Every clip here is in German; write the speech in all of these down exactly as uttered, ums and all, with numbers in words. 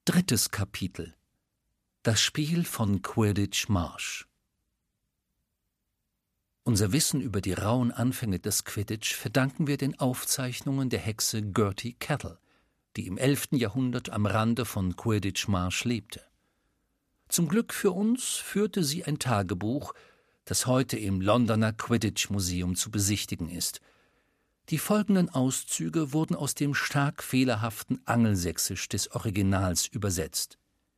Drittes Kapitel: Das Spiel von Quidditch Marsh. Unser Wissen über die rauen Anfänge des Quidditch verdanken wir den Aufzeichnungen der Hexe Gertie Kettle, die im elften Jahrhundert am Rande von Quidditch Marsh lebte. Zum Glück für uns führte sie ein Tagebuch, das heute im Londoner Quidditch-Museum zu besichtigen ist. Die folgenden Auszüge wurden aus dem stark fehlerhaften Angelsächsisch des Originals übersetzt.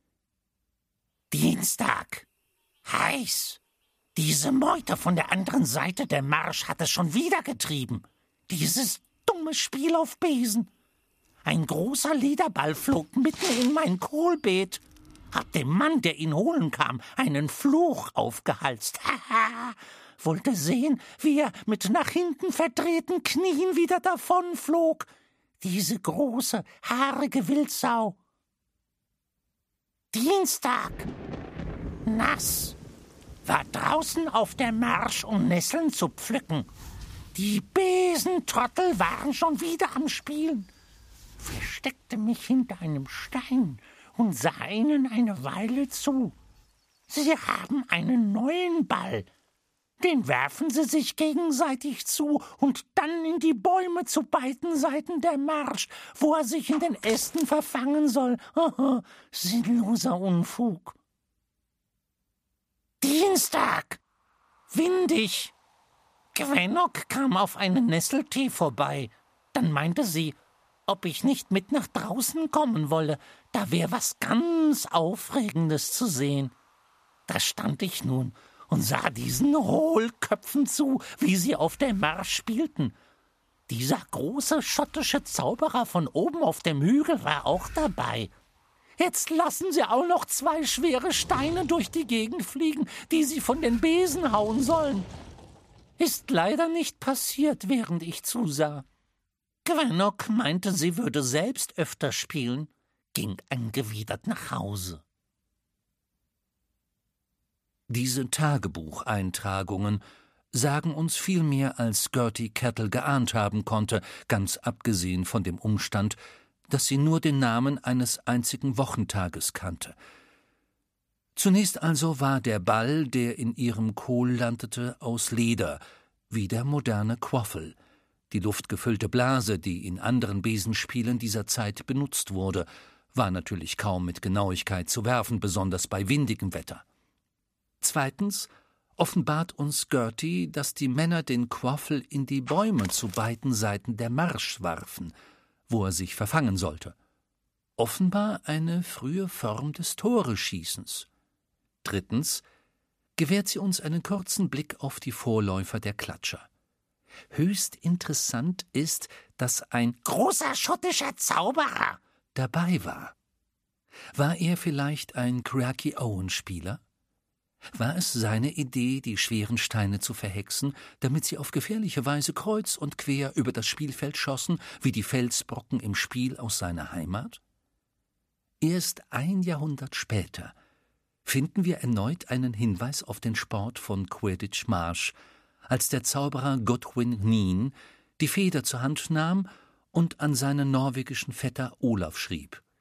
Dienstag. Heiß. Diese Meute von der anderen Seite der Marsch hat es schon wieder getrieben. Dieses dumme Spiel auf Besen. Ein großer Lederball flog mitten in mein Kohlbeet. Hab dem Mann, der ihn holen kam, einen Fluch aufgehalst. Haha. Wollte sehen, wie er mit nach hinten verdrehten Knien wieder davonflog. Diese große, haarige Wildsau. Dienstag. Nass. War draußen auf der Marsch, um Nesseln zu pflücken. Die Besentrottel waren schon wieder am Spielen. Versteckte mich hinter einem Stein und sah ihnen eine Weile zu. Sie haben einen neuen Ball. Den werfen sie sich gegenseitig zu und dann in die Bäume zu beiden Seiten der Marsch, wo er sich in den Ästen verfangen soll. Haha, sinnloser Unfug. Dienstag. Windig. Quenock kam auf einen Nesseltee vorbei. Dann meinte sie, ob ich nicht mit nach draußen kommen wolle, da wär was ganz Aufregendes zu sehen. Da stand ich nun und sah diesen Hohlköpfen zu, wie sie auf der Marsch spielten. Dieser große schottische Zauberer von oben auf dem Hügel war auch dabei. Jetzt lassen sie auch noch zwei schwere Steine durch die Gegend fliegen, die sie von den Besen hauen sollen. Ist leider nicht passiert, während ich zusah. Quenock meinte, sie würde selbst öfter spielen, ging angewidert nach Hause. Diese Tagebucheintragungen sagen uns viel mehr, als Gertie Kettle geahnt haben konnte, ganz abgesehen von dem Umstand, dass sie nur den Namen eines einzigen Wochentages kannte. Zunächst also war der Ball, der in ihrem Kohl landete, aus Leder, wie der moderne Quaffel, die luftgefüllte Blase, die in anderen Besenspielen dieser Zeit benutzt wurde, war natürlich kaum mit Genauigkeit zu werfen, besonders bei windigem Wetter. Zweitens offenbart uns Gertie, dass die Männer den Quaffel in die Bäume zu beiden Seiten der Marsch warfen, wo er sich verfangen sollte. Offenbar eine frühe Form des Tore-Schießens. Drittens gewährt sie uns einen kurzen Blick auf die Vorläufer der Klatscher. Höchst interessant ist, dass ein großer schottischer Zauberer dabei war. War er vielleicht ein Cracky-Owen-Spieler? War es seine Idee, die schweren Steine zu verhexen, damit sie auf gefährliche Weise kreuz und quer über das Spielfeld schossen, wie die Felsbrocken im Spiel aus seiner Heimat? Erst ein Jahrhundert später finden wir erneut einen Hinweis auf den Sport von Quidditch Marsh, als der Zauberer Godwin Neen die Feder zur Hand nahm und an seinen norwegischen Vetter Olaf schrieb.